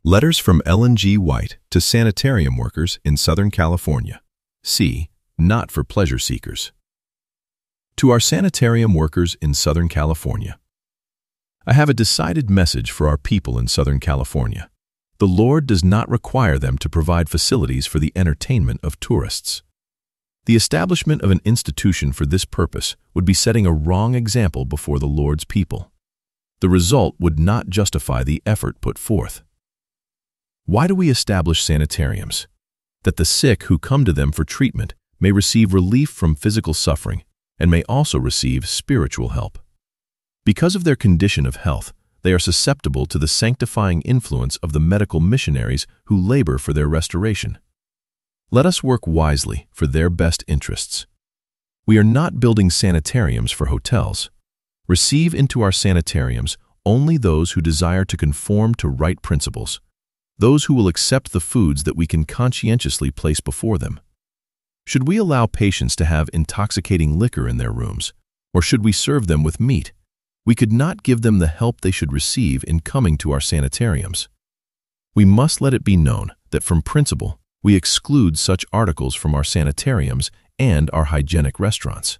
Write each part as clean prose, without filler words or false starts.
Letters from Ellen G. White to sanitarium workers in Southern California. C. Not for pleasure seekers. To our sanitarium workers in Southern California. I have a decided message for our people in Southern California. The Lord does not require them to provide facilities for the entertainment of tourists. The establishment of an institution for this purpose would be setting a wrong example before the Lord's people. The result would not justify the effort put forth. Why do we establish sanitariums? That the sick who come to them for treatment may receive relief from physical suffering and may also receive spiritual help. Because of their condition of health, they are susceptible to the sanctifying influence of the medical missionaries who labor for their restoration. Let us work wisely for their best interests. We are not building sanitariums for hotels. Receive into our sanitariums only those who desire to conform to right principles, those who will accept the foods that we can conscientiously place before them. Should we allow patients to have intoxicating liquor in their rooms, or should we serve them with meat? We could not give them the help they should receive in coming to our sanitariums. We must let it be known that from principle, we exclude such articles from our sanitariums and our hygienic restaurants.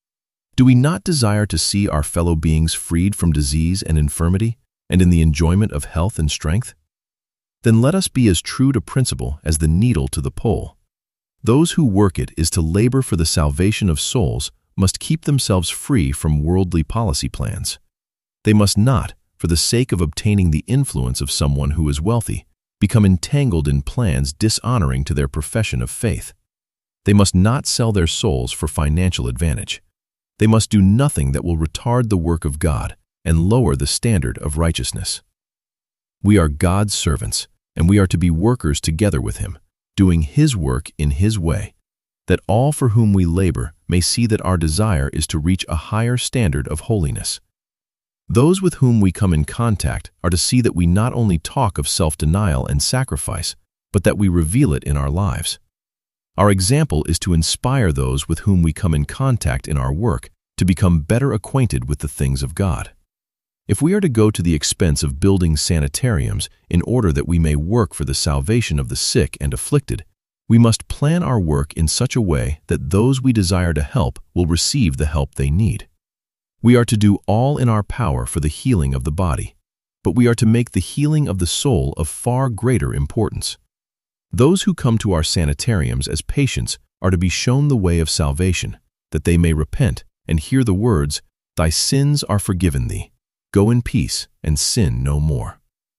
Do we not desire to see our fellow beings freed from disease and infirmity and in the enjoyment of health and strength? Then let us be as true to principle as the needle to the pole. Those who work it is to labor for the salvation of souls must keep themselves free from worldly policy plans. They must not, for the sake of obtaining the influence of someone who is wealthy, become entangled in plans dishonoring to their profession of faith. They must not sell their souls for financial advantage. They must do nothing that will retard the work of God and lower the standard of righteousness. We are God's servants, and we are to be workers together with Him, doing His work in His way, that all for whom we labor may see that our desire is to reach a higher standard of holiness. Those with whom we come in contact are to see that we not only talk of self-denial and sacrifice, but that we reveal it in our lives. Our example is to inspire those with whom we come in contact in our work to become better acquainted with the things of God. If we are to go to the expense of building sanitariums in order that we may work for the salvation of the sick and afflicted, we must plan our work in such a way that those we desire to help will receive the help they need. We are to do all in our power for the healing of the body, but we are to make the healing of the soul of far greater importance. Those who come to our sanitariums as patients are to be shown the way of salvation, that they may repent and hear the words, "Thy sins are forgiven thee. Go in peace and sin no more."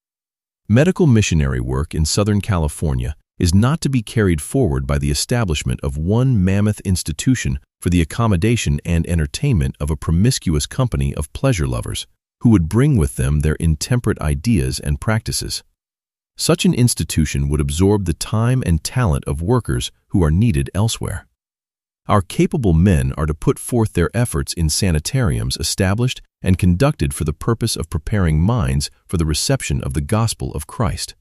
Medical missionary work in Southern California is not to be carried forward by the establishment of one mammoth institution for the accommodation and entertainment of a promiscuous company of pleasure lovers who would bring with them their intemperate ideas and practices. Such an institution would absorb the time and talent of workers who are needed elsewhere. Our capable men are to put forth their efforts in sanitariums established and conducted for the purpose of preparing minds for the reception of the gospel of Christ.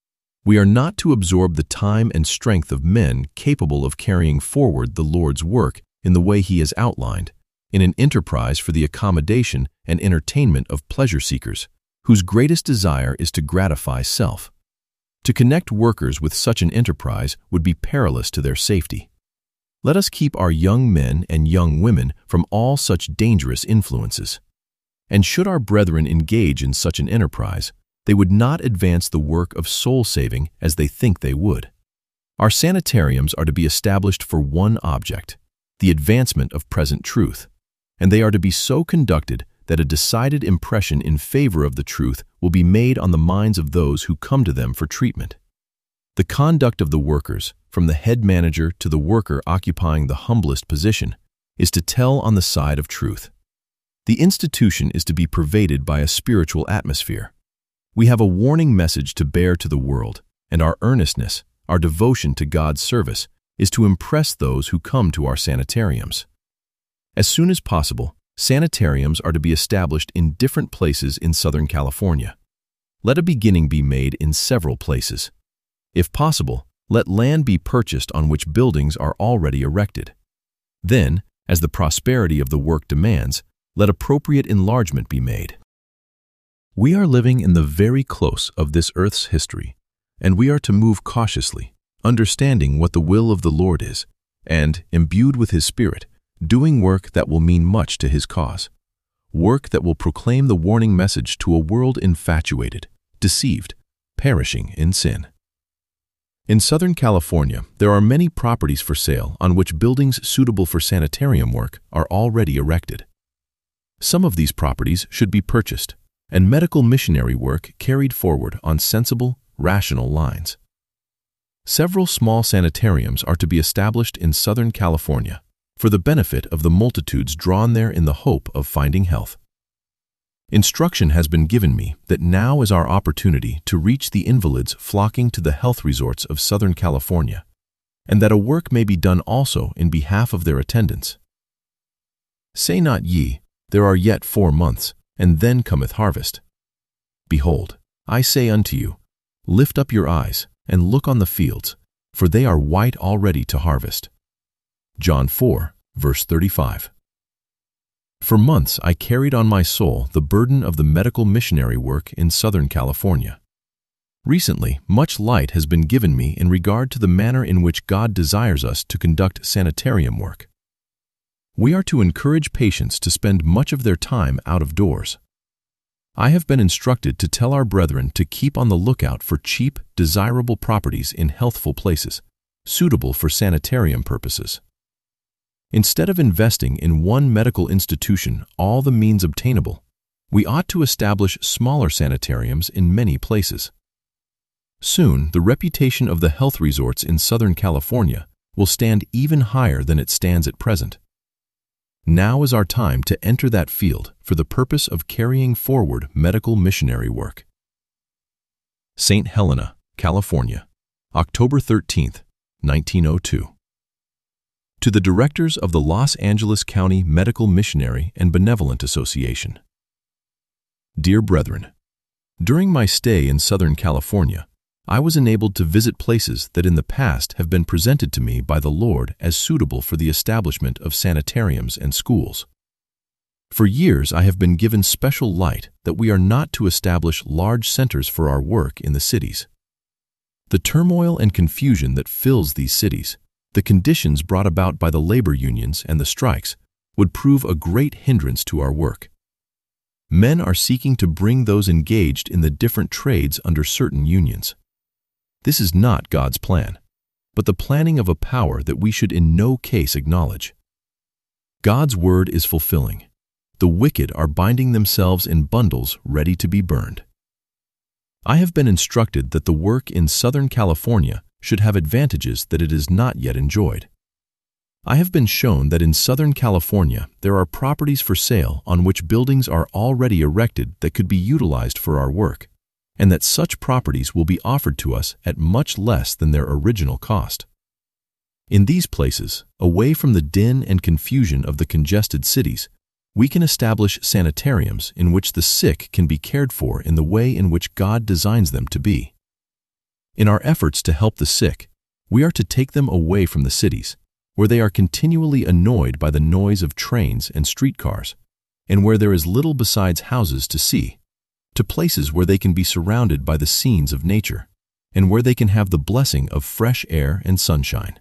We are not to absorb the time and strength of men capable of carrying forward the Lord's work in the way He has outlined, in an enterprise for the accommodation and entertainment of pleasure seekers, whose greatest desire is to gratify self. To connect workers with such an enterprise would be perilous to their safety. Let us keep our young men and young women from all such dangerous influences. And should our brethren engage in such an enterprise, they would not advance the work of soul-saving as they think they would. Our sanitariums are to be established for one object, the advancement of present truth, and they are to be so conducted that a decided impression in favor of the truth will be made on the minds of those who come to them for treatment. The conduct of the workers, from the head manager to the worker occupying the humblest position, is to tell on the side of truth. The institution is to be pervaded by a spiritual atmosphere. We have a warning message to bear to the world, and our earnestness, our devotion to God's service, is to impress those who come to our sanitariums. As soon as possible, sanitariums are to be established in different places in Southern California. Let a beginning be made in several places. If possible, let land be purchased on which buildings are already erected. Then, as the prosperity of the work demands, let appropriate enlargement be made. We are living in the very close of this earth's history, and we are to move cautiously, understanding what the will of the Lord is, and, imbued with His Spirit, doing work that will mean much to His cause. Work that will proclaim the warning message to a world infatuated, deceived, perishing in sin. In Southern California, there are many properties for sale on which buildings suitable for sanitarium work are already erected. Some of these properties should be purchased, and medical missionary work carried forward on sensible, rational lines. Several small sanitariums are to be established in Southern California for the benefit of the multitudes drawn there in the hope of finding health. Instruction has been given me that now is our opportunity to reach the invalids flocking to the health resorts of Southern California, and that a work may be done also in behalf of their attendants. Say not ye, there are yet 4 months, and then cometh harvest. Behold, I say unto you, lift up your eyes, and look on the fields, for they are white already to harvest. John 4, verse 35. For months I carried on my soul the burden of the medical missionary work in Southern California. Recently, much light has been given me in regard to the manner in which God desires us to conduct sanitarium work. We are to encourage patients to spend much of their time out of doors. I have been instructed to tell our brethren to keep on the lookout for cheap, desirable properties in healthful places, suitable for sanitarium purposes. Instead of investing in one medical institution all the means obtainable, we ought to establish smaller sanitariums in many places. Soon, the reputation of the health resorts in Southern California will stand even higher than it stands at present. Now is our time to enter that field for the purpose of carrying forward medical missionary work. St. Helena, California, October 13, 1902. To the directors of the Los Angeles County Medical Missionary and Benevolent Association. Dear brethren, during my stay in Southern California, I was enabled to visit places that in the past have been presented to me by the Lord as suitable for the establishment of sanitariums and schools. For years I have been given special light that we are not to establish large centers for our work in the cities. The turmoil and confusion that fills these cities, the conditions brought about by the labor unions and the strikes, would prove a great hindrance to our work. Men are seeking to bring those engaged in the different trades under certain unions. This is not God's plan, but the planning of a power that we should in no case acknowledge. God's word is fulfilling. The wicked are binding themselves in bundles ready to be burned. I have been instructed that the work in Southern California should have advantages that it has not yet enjoyed. I have been shown that in Southern California there are properties for sale on which buildings are already erected that could be utilized for our work, and that such properties will be offered to us at much less than their original cost. In these places, away from the din and confusion of the congested cities, we can establish sanitariums in which the sick can be cared for in the way in which God designs them to be. In our efforts to help the sick, we are to take them away from the cities, where they are continually annoyed by the noise of trains and streetcars, and where there is little besides houses to see, to places where they can be surrounded by the scenes of nature, and where they can have the blessing of fresh air and sunshine.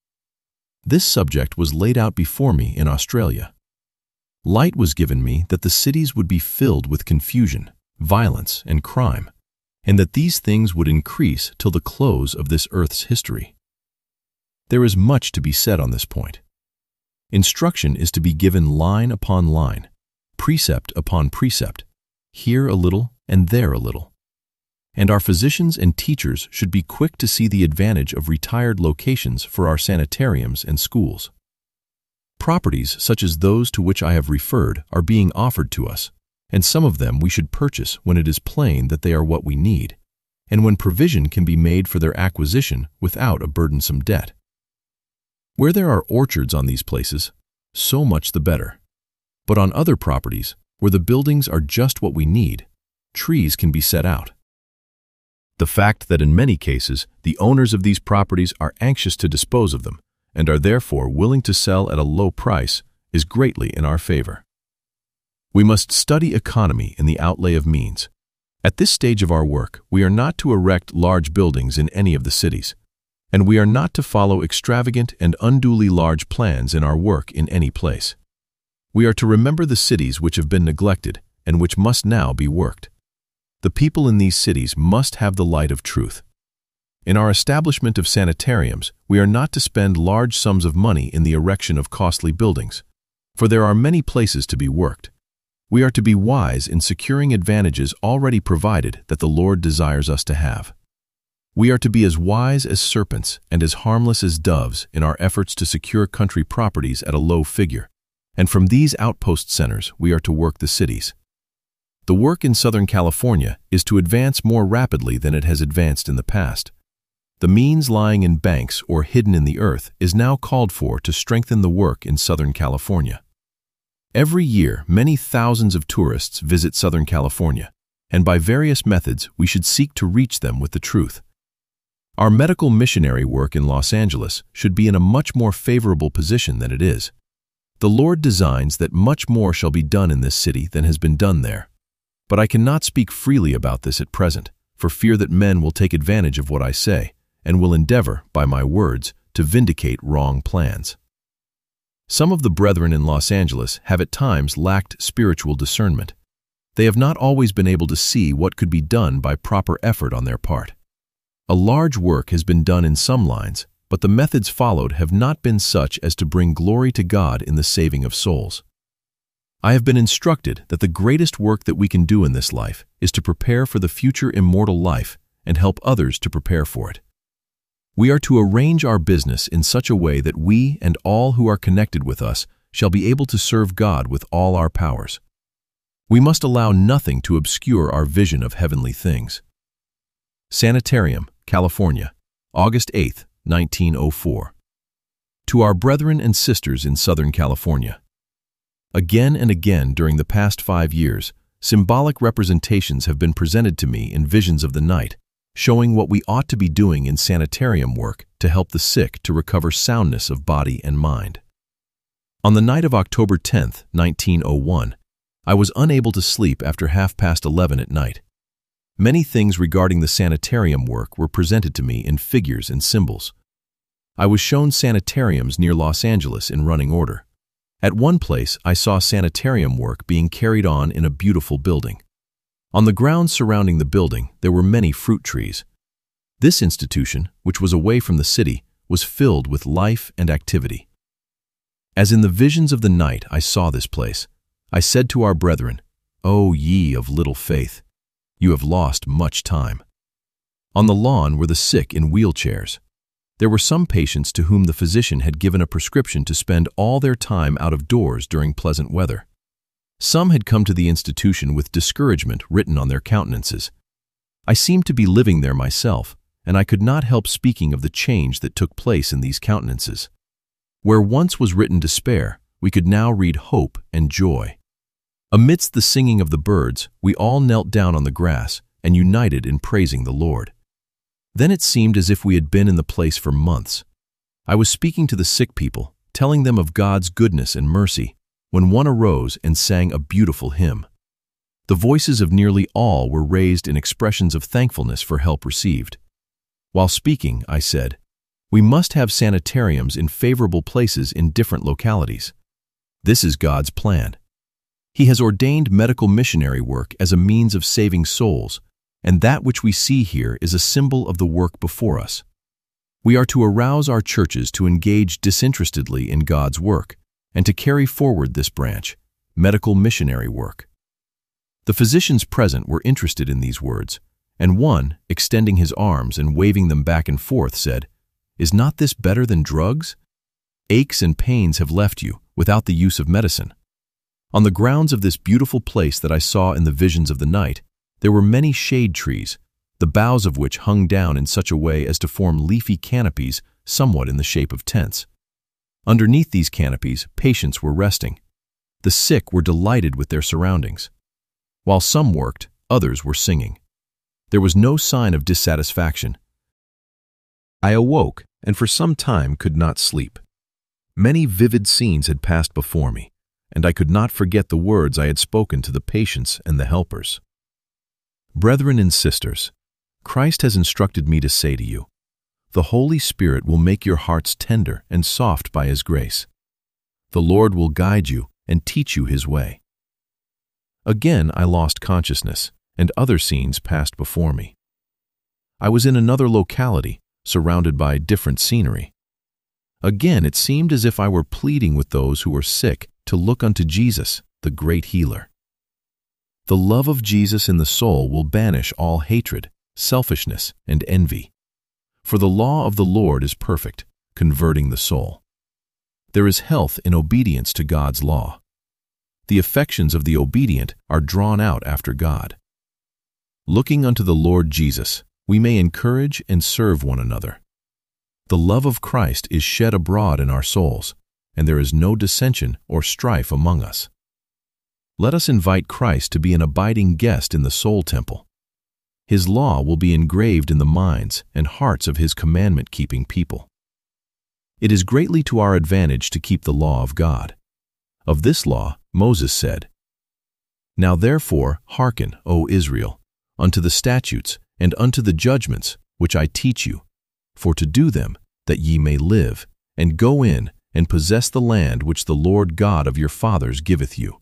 This subject was laid out before me in Australia. Light was given me that the cities would be filled with confusion, violence, and crime, and that these things would increase till the close of this earth's history. There is much to be said on this point. Instruction is to be given line upon line, precept upon precept, here a little and there a little. And our physicians and teachers should be quick to see the advantage of retired locations for our sanitariums and schools. Properties such as those to which I have referred are being offered to us, and some of them we should purchase when it is plain that they are what we need, and when provision can be made for their acquisition without a burdensome debt. Where there are orchards on these places, so much the better. But on other properties, where the buildings are just what we need, trees can be set out. The fact that in many cases the owners of these properties are anxious to dispose of them and are therefore willing to sell at a low price is greatly in our favor. We must study economy in the outlay of means, At this stage of our work, we are not to erect large buildings in any of the cities, and we are not to follow extravagant and unduly large plans in our work in any place. We are to remember the cities which have been neglected and which must now be worked. The people in these cities must have the light of truth. In our establishment of sanitariums, we are not to spend large sums of money in the erection of costly buildings, for there are many places to be worked. We are to be wise in securing advantages already provided that the Lord desires us to have. We are to be as wise as serpents and as harmless as doves in our efforts to secure country properties at a low figure, and from these outpost centers we are to work the cities. The work in Southern California is to advance more rapidly than it has advanced in the past. The means lying in banks or hidden in the earth is now called for to strengthen the work in Southern California. Every year, many thousands of tourists visit Southern California, and by various methods we should seek to reach them with the truth. Our medical missionary work in Los Angeles should be in a much more favorable position than it is. The Lord designs that much more shall be done in this city than has been done there. But I cannot speak freely about this at present, for fear that men will take advantage of what I say, and will endeavor, by my words, to vindicate wrong plans. Some of the brethren in Los Angeles have at times lacked spiritual discernment. They have not always been able to see what could be done by proper effort on their part. A large work has been done in some lines, but the methods followed have not been such as to bring glory to God in the saving of souls. I have been instructed that the greatest work that we can do in this life is to prepare for the future immortal life and help others to prepare for it. We are to arrange our business in such a way that we and all who are connected with us shall be able to serve God with all our powers. We must allow nothing to obscure our vision of heavenly things. Sanitarium, California, August 8, 1904. To our brethren and sisters in Southern California. Again and again during the past 5 years, symbolic representations have been presented to me in visions of the night, showing what we ought to be doing in sanitarium work to help the sick to recover soundness of body and mind. On the night of October 10, 1901, I was unable to sleep after 11:30 at night. Many things regarding the sanitarium work were presented to me in figures and symbols. I was shown sanitariums near Los Angeles in running order. At one place, I saw sanitarium work being carried on in a beautiful building. On the grounds surrounding the building, there were many fruit trees. This institution, which was away from the city, was filled with life and activity. As in the visions of the night I saw this place, I said to our brethren, "O ye of little faith, you have lost much time." On the lawn were the sick in wheelchairs. There were some patients to whom the physician had given a prescription to spend all their time out of doors during pleasant weather. Some had come to the institution with discouragement written on their countenances. I seemed to be living there myself, and I could not help speaking of the change that took place in these countenances. Where once was written despair, we could now read hope and joy. Amidst the singing of the birds, we all knelt down on the grass and united in praising the Lord. Then it seemed as if we had been in the place for months. I was speaking to the sick people, telling them of God's goodness and mercy, when one arose and sang a beautiful hymn. The voices of nearly all were raised in expressions of thankfulness for help received. While speaking, I said, "We must have sanitariums in favorable places in different localities. This is God's plan. He has ordained medical missionary work as a means of saving souls, and that which we see here is a symbol of the work before us. We are to arouse our churches to engage disinterestedly in God's work, and to carry forward this branch, medical missionary work." The physicians present were interested in these words, and one, extending his arms and waving them back and forth, said, "Is not this better than drugs? Aches and pains have left you, without the use of medicine." On the grounds of this beautiful place that I saw in the visions of the night, there were many shade trees, the boughs of which hung down in such a way as to form leafy canopies somewhat in the shape of tents. Underneath these canopies, patients were resting. The sick were delighted with their surroundings. While some worked, others were singing. There was no sign of dissatisfaction. I awoke and for some time could not sleep. Many vivid scenes had passed before me, and I could not forget the words I had spoken to the patients and the helpers. Brethren and sisters, Christ has instructed me to say to you, the Holy Spirit will make your hearts tender and soft by His grace. The Lord will guide you and teach you His way. Again I lost consciousness, and other scenes passed before me. I was in another locality, surrounded by different scenery. Again it seemed as if I were pleading with those who were sick to look unto Jesus, the great healer. The love of Jesus in the soul will banish all hatred, selfishness, and envy. For the law of the Lord is perfect, converting the soul. There is health in obedience to God's law. The affections of the obedient are drawn out after God. Looking unto the Lord Jesus, we may encourage and serve one another. The love of Christ is shed abroad in our souls, and there is no dissension or strife among us. Let us invite Christ to be an abiding guest in the soul temple. His law will be engraved in the minds and hearts of His commandment-keeping people. It is greatly to our advantage to keep the law of God. Of this law, Moses said, Now therefore hearken, O Israel, unto the statutes and unto the judgments which I teach you, for to do them, that ye may live, and go in and possess the land which the Lord God of your fathers giveth you.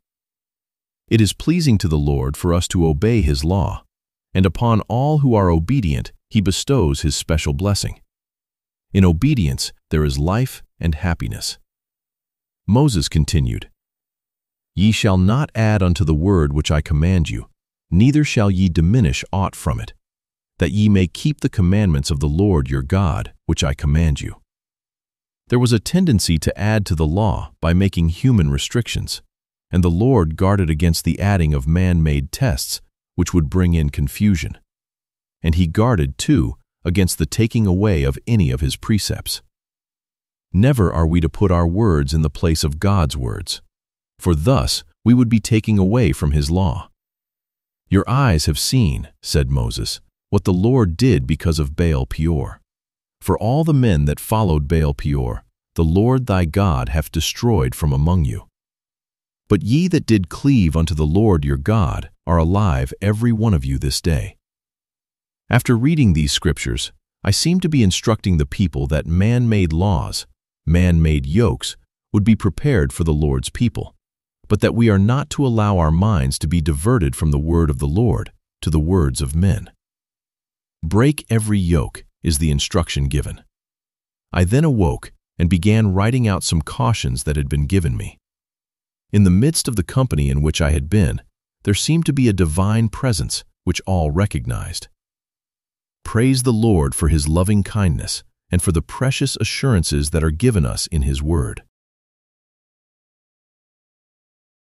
It is pleasing to the Lord for us to obey His law, and upon all who are obedient He bestows His special blessing. In obedience there is life and happiness. Moses continued, Ye shall not add unto the word which I command you, neither shall ye diminish aught from it, that ye may keep the commandments of the Lord your God, which I command you. There was a tendency to add to the law by making human restrictions, and the Lord guarded against the adding of man-made tests, which would bring in confusion. And He guarded, too, against the taking away of any of His precepts. Never are we to put our words in the place of God's words, for thus we would be taking away from His law. Your eyes have seen, said Moses, what the Lord did because of Baal Peor. For all the men that followed Baal Peor, the Lord thy God hath destroyed from among you. But ye that did cleave unto the Lord your God are alive every one of you this day. After reading these scriptures, I seem to be instructing the people that man-made laws, man-made yokes, would be prepared for the Lord's people, but that we are not to allow our minds to be diverted from the word of the Lord to the words of men. Break every yoke is the instruction given. I then awoke and began writing out some cautions that had been given me. In the midst of the company in which I had been, there seemed to be a divine presence which all recognized. Praise the Lord for His loving kindness and for the precious assurances that are given us in His word.